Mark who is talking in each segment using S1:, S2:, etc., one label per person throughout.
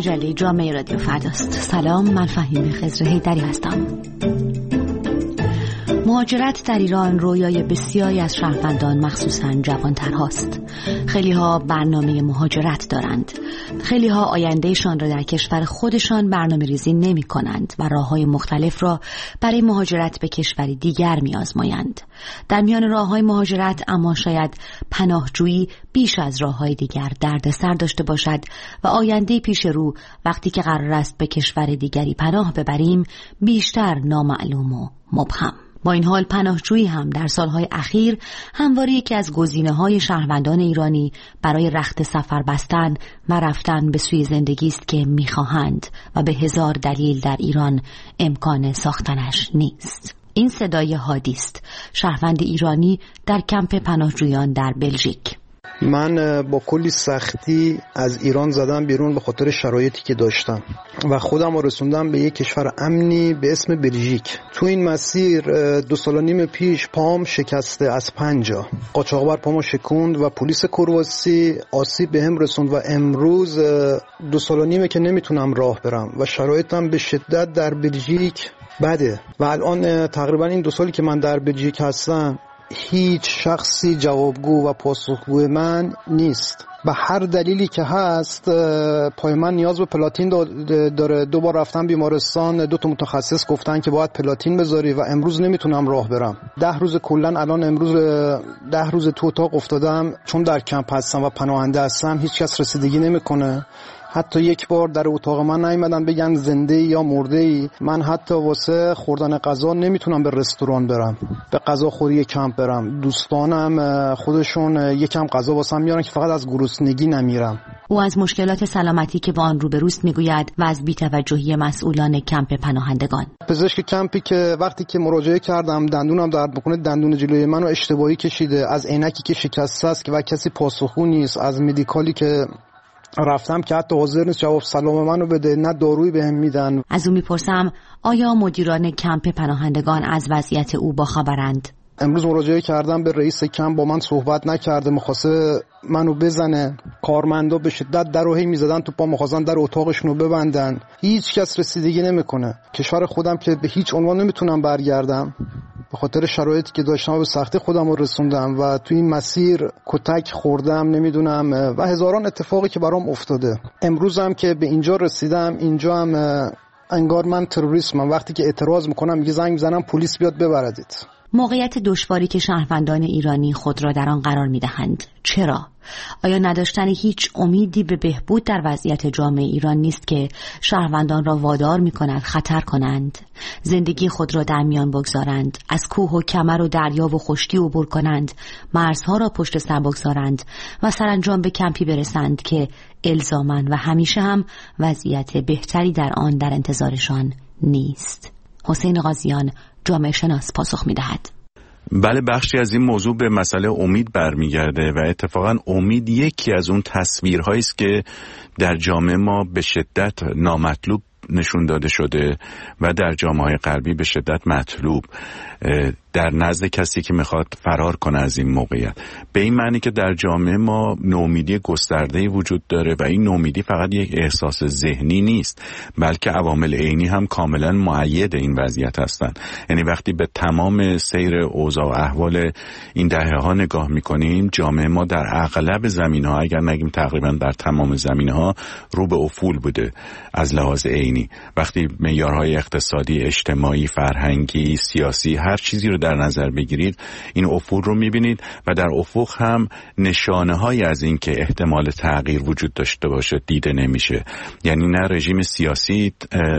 S1: مجله جامعه رادیو فرداست. سلام، من فهیم خضرهیدری هستم. مهاجرت در ایران رویای بسیاری از شهروندان مخصوصاً جوانترهاست. خیلی ها برنامه مهاجرت دارند. خیلی ها آیندهشان را در کشور خودشان برنامه ریزی نمی کنند و راه‌های مختلف را برای مهاجرت به کشوری دیگر می آزمایند. در میان راه‌های مهاجرت اما شاید پناهجویی بیش از راه‌های دیگر دردسر داشته باشد و آینده پیش رو وقتی که قرار است به کشور دیگری پناه ببریم بیشتر نامعلوم و مبهم. با این حال پناهجویی هم در سالهای اخیر همواره یکی از گزینه‌های شهروندان ایرانی برای رخت سفر بستن و رفتن به سوی زندگی است که می‌خواهند و به هزار دلیل در ایران امکان ساختنش نیست. این صدای هادی است، شهروند ایرانی در کمپ پناهجویان در بلژیک.
S2: من با کلی سختی از ایران زدم بیرون به خاطر شرایطی که داشتم و خودم رو رسوندم به یک کشور امنی به اسم بلژیک. تو این مسیر 2 سال و نیم پیش پام شکسته از 5 قاچاقبر پامو شکوند و پلیس کرواسی آسیب بهم رسوند و امروز 2 سال و نیمه که نمیتونم راه برم و شرایطم به شدت در بلژیک بده و الان تقریبا این 2 سالی که من در بلژیک هستم هیچ شخصی جوابگو و پاسخگوی من نیست. به هر دلیلی که هست پای من نیاز به پلاتین داره. 2 بار رفتم بیمارستان، 2 تا متخصص گفتن که باید پلاتین بذاری و امروز نمیتونم راه برم. 10 روز کلن الان امروز 10 روز تو اتاق افتادم چون در کمپ هستم و پناهنده هستم. هیچ کس رسیدگی نمیکنه. حتی یک بار در اتاق من نیومدن بگن زنده یا مرده ای. من حتی واسه خوردن غذا نمیتونم به رستوران برم، به غذاخوری کمپ برم. دوستانم خودشون یکم غذا واسم میارن که فقط از گرسنگی نمیرم.
S1: او از مشکلات سلامتی که با آن روبروست میگوید و از بی‌توجهی مسئولان کمپ پناهندگان.
S2: پزشک کمپی که وقتی که مراجعه کردم دندونم درد میکنه، دندون جلوی منو اشتباهی کشیده، از عینکی که شکسته است و کسی پاسخگو نیست، از مدیکالی که رفتم که حتی حاضر نیست جواب سلام منو بده، نه دارویی بهم میدن.
S1: از او میپرسم آیا مدیران کمپ پناهندگان از وضعیت او باخبرند؟
S2: امروز مراجعه کردم به رئیس کمپ، با من صحبت نکرده، می‌خواسته منو بزنه. کارمندا به شدت درو هی میزدن تو پا، می‌خواستن در اتاقشونو ببندن. هیچ کس رسیدگی نمیکنه. کشور خودم که به هیچ عنوان نمیتونم برگردم، به خاطر شرایطی که داشتم به سختی خودم رو رسوندم و تو این مسیر کتک خوردم، نمیدونم و هزاران اتفاقی که برام افتاده. امروزم که به اینجا رسیدم، اینجا هم انگار من تروریستم. وقتی که اعتراض میکنم میگه زنگ میزنم پلیس بیاد ببردید.
S1: موقعیت دشواری که شهروندان ایرانی خود را در آن قرار می‌دهند چرا؟ آیا نداشتن هیچ امیدی به بهبود در وضعیت جامعه ایران نیست که شهروندان را وادار می‌کند خطر کنند، زندگی خود را در میان بگذارند، از کوه و کمر و دریا و خشکی عبور کنند، مرزها را پشت سر بگذارند و سرانجام به کمپی برسند که الزاماً و همیشه هم وضعیت بهتری در آن در انتظارشان نیست؟ حسین قاضیان، جامعه شناس، پاسخ می‌دهد.
S3: بله، بخشی از این موضوع به مسئله امید برمیگرده و اتفاقا امید یکی از اون تصویرهایی است که در جامعه ما به شدت نامطلوب نشون داده شده و در جامعه‌های غربی به شدت مطلوب در نزد کسی که میخواد فرار کنه از این موقعیت. به این معنی که در جامعه ما نومیدی گسترده‌ای وجود داره و این نومیدی فقط یک احساس ذهنی نیست، بلکه عوامل عینی هم کاملا مؤید این وضعیت هستند. یعنی وقتی به تمام سیر اوضاع و احوال این دهه‌ها نگاه میکنیم، جامعه ما در اغلب زمینه‌ها، اگر نگیم تقریبا در تمام زمینه‌ها، رو به افول بوده از لحاظ عینی. وقتی معیارهای اقتصادی، اجتماعی، فرهنگی، سیاسی، هر چیزی رو در نظر بگیرید، این افول رو میبینید و در افق هم نشانه هایی از این که احتمال تغییر وجود داشته باشه دیده نمیشه. یعنی نه رژیم سیاسی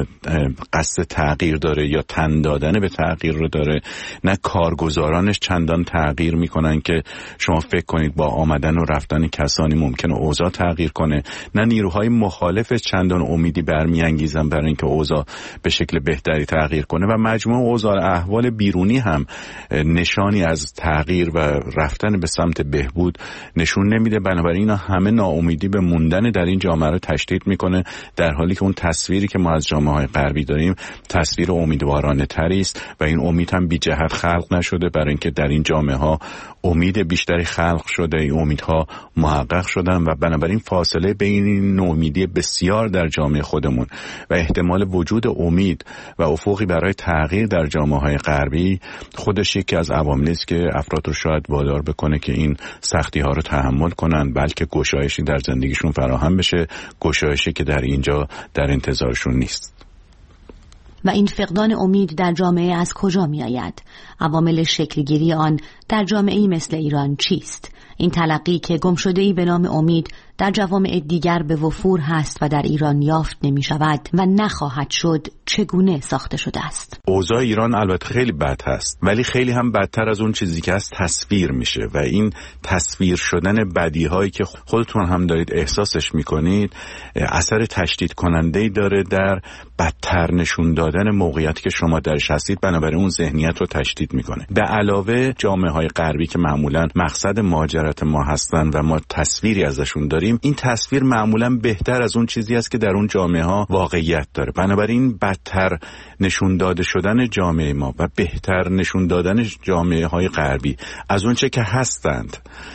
S3: قصد تغییر داره یا تن دادن به تغییر رو داره، نه کارگزارانش چندان تغییر میکنن که شما فکر کنید با آمدن و رفتن کسانی ممکنه اوضاع تغییر کنه، نه نیروهای مخالف چندان امیدی برمیانگیزن برای اینکه اوضاع به شکل بهتری تغییر کنه و مجموع اوضاع احوال بیرونی هم نشانی از تغییر و رفتن به سمت بهبود نشون نمیده. بنابراین همه ناامیدی به موندن در این جامعه رو تشدید میکنه، در حالی که اون تصویری که ما از جامعه‌های غربی داریم تصویر امیدوارانه تری است و این امید هم بی جهت خلق نشده، برای اینکه در این جامعه‌ها امید بیشتری خلق شده، این امیدها محقق شدن و بنابراین فاصله بین این ناامیدی بسیار در جامعه خودمون و احتمال وجود امید و افقی برای تغییر در جامعه‌های غربی خودش یکی از عواملی است که افراد رو شاید وادار بکنه که این سختی‌ها رو تحمل کنن، بلکه گشایشی در زندگیشون فراهم بشه، گشایشی که در اینجا در انتظارشون نیست.
S1: و این فقدان امید در جامعه از کجا می آید؟ عوامل شکلگیری آن در جامعه‌ای مثل ایران چیست؟ این تلقی که گمشده‌ای به نام امید در جوامع دیگر به وفور هست و در ایران یافت نمی شود و نخواهد شد، چگونه ساخته شده است؟
S3: اوضاع ایران البته خیلی بد هست، ولی خیلی هم بدتر از اون چیزی که هست تصویر میشه و این تصویر شدن بدی هایی که خودتون هم دارید احساسش میکنید اثر تشدید کننده‌ای داره در بدتر نشون دادن موقعیتی که شما درش هستید، بنابراین اون ذهنیت رو تشدید میکنه. به علاوه جامعه های غربی که معمولا مقصد مهاجرت ما هستن و ما تصویری ازشون داریم، این تصویر معمولا بهتر از اون چیزی است که در اون جامعه ها واقعیت داره. بنابراین بدتر نشون داده شدن جامعه ما و بهتر نشون دادن جامعه های غربی از اون چه که هستند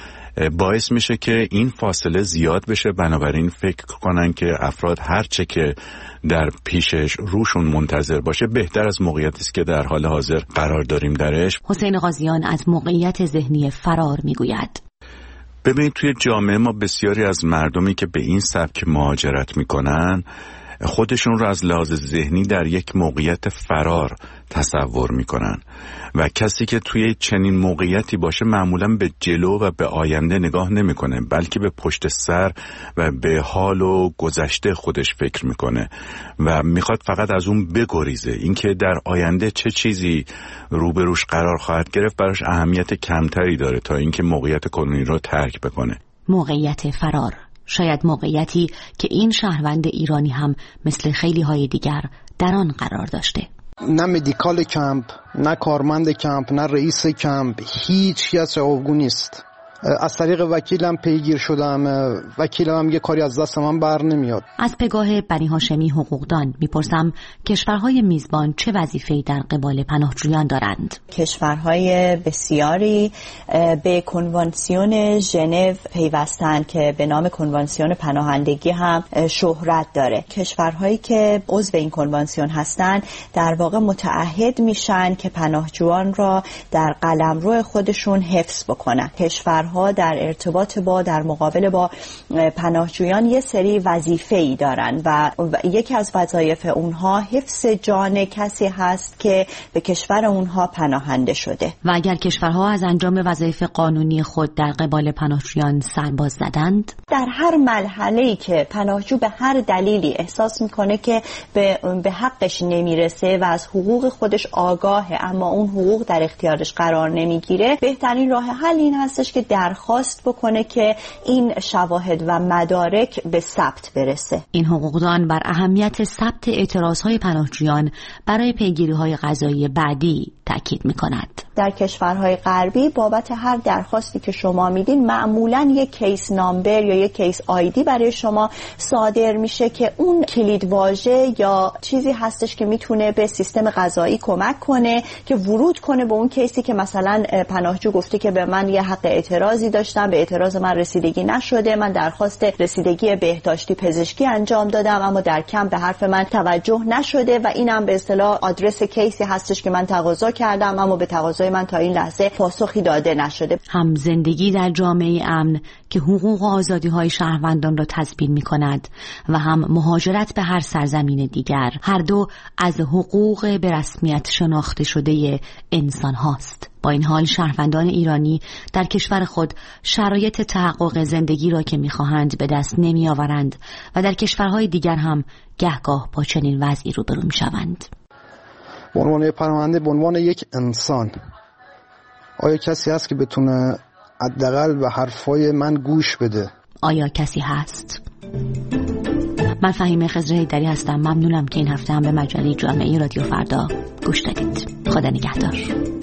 S3: باعث میشه که این فاصله زیاد بشه. بنابراین فکر کنن که افراد هر چه که در پیشش روشون منتظر باشه بهتر از موقعیتی است که در حال حاضر قرار داریم درش.
S1: حسین غازیان از موقعیت ذهنی فرار میگوید.
S3: ببینید توی جامعه ما بسیاری از مردمی که به این سبک مهاجرت میکنن خودشون رو از لحاظ ذهنی در یک موقعیت فرار تصور میکنن و کسی که توی چنین موقعیتی باشه معمولا به جلو و به آینده نگاه نمیکنه، بلکه به پشت سر و به حال و گذشته خودش فکر میکنه و میخواد فقط از اون بگریزه. اینکه در آینده چه چیزی روبروش قرار خواهد گرفت براش اهمیت کمتری داره تا اینکه موقعیت کنونی رو ترک بکنه.
S1: موقعیت فرار، شاید موقعیتی که این شهروند ایرانی هم مثل خیلی های دیگر در آن قرار داشته.
S2: نه مدیکال کمپ، نه کارمند کمپ، نه رئیس کمپ، هیچ کس جوابگو نیست. از طریق وکیلم پیگیر شدم، وکیلم یه کاری از دست من بر نمیاد.
S1: از پگاه بنی هاشمی حقوقدان میپرسم کشورهای میزبان چه وظیفه‌ای در قبال پناهجویان دارند؟
S4: کشورهای بسیاری به کنوانسیون ژنو پیوستند که به نام کنوانسیون پناهندگی هم شهرت داره. کشورهایی که عضو این کنوانسیون هستند در واقع متعهد میشن که پناهجویان را در قلمرو خودشون حفظ بکنن. کشورها در ارتباط با در مقابل با پناهجویان یه سری وظیفه‌ای دارن و یکی از وظایف اونها حفظ جان کسی هست که به کشور اونها پناهنده شده.
S1: و اگر کشورها از انجام وظایف قانونی خود در قبال پناهجویان سرباز زدند،
S4: در هر مرحله‌ای که پناهجو به هر دلیلی احساس میکنه که به حقش نمیرسه و از حقوق خودش آگاهه اما اون حقوق در اختیارش قرار نمیگیره، بهترین راه حل این هستش که درخواست بکنه که این شواهد و مدارک به ثبت برسه.
S1: این حقوقدان بر اهمیت ثبت اعتراضهای پناهجویان برای پیگیری‌های قضایی بعدی تاکید می‌کند.
S4: در کشورهای غربی بابت هر درخواستی که شما میدین معمولاً یک کیس نامبر یا یک کیس آیدی برای شما صادر میشه که اون کلیدواژه یا چیزی هستش که میتونه به سیستم قضایی کمک کنه که ورود کنه به اون کیسی که مثلا پناهجو گفته که به من یه حق اعتراضی داشتم، به اعتراض من رسیدگی نشده، من درخواست رسیدگی بهداشتی پزشکی انجام دادم اما در کمپ به حرف من توجه نشده و اینم به اصطلاح آدرس کیسی هستش که من تقاضا کردم اما به تقاضای من تا این لحظه پاسخی داده نشده.
S1: هم زندگی در جامعه امن که حقوق و آزادی‌های شهروندان را تضمین می‌کند و هم مهاجرت به هر سرزمین دیگر، هر دو از حقوق به رسمیت شناخته شده انسان هاست. با این حال شهروندان ایرانی در کشور خود شرایط تحقق زندگی را که می‌خواهند به دست نمی‌آورند و در کشورهای دیگر هم گهگاه با چنین وضعی روبرو می‌شوند.
S2: به عنوان پناهنده، به عنوان یک انسان، آیا کسی هست که بتونه حداقل به حرفای من گوش بده؟
S1: آیا کسی هست؟ من فهیمه خضر حیدری هستم. ممنونم که این هفته هم به مجله جامعه رادیو فردا گوش دادید. خدا نگهدار.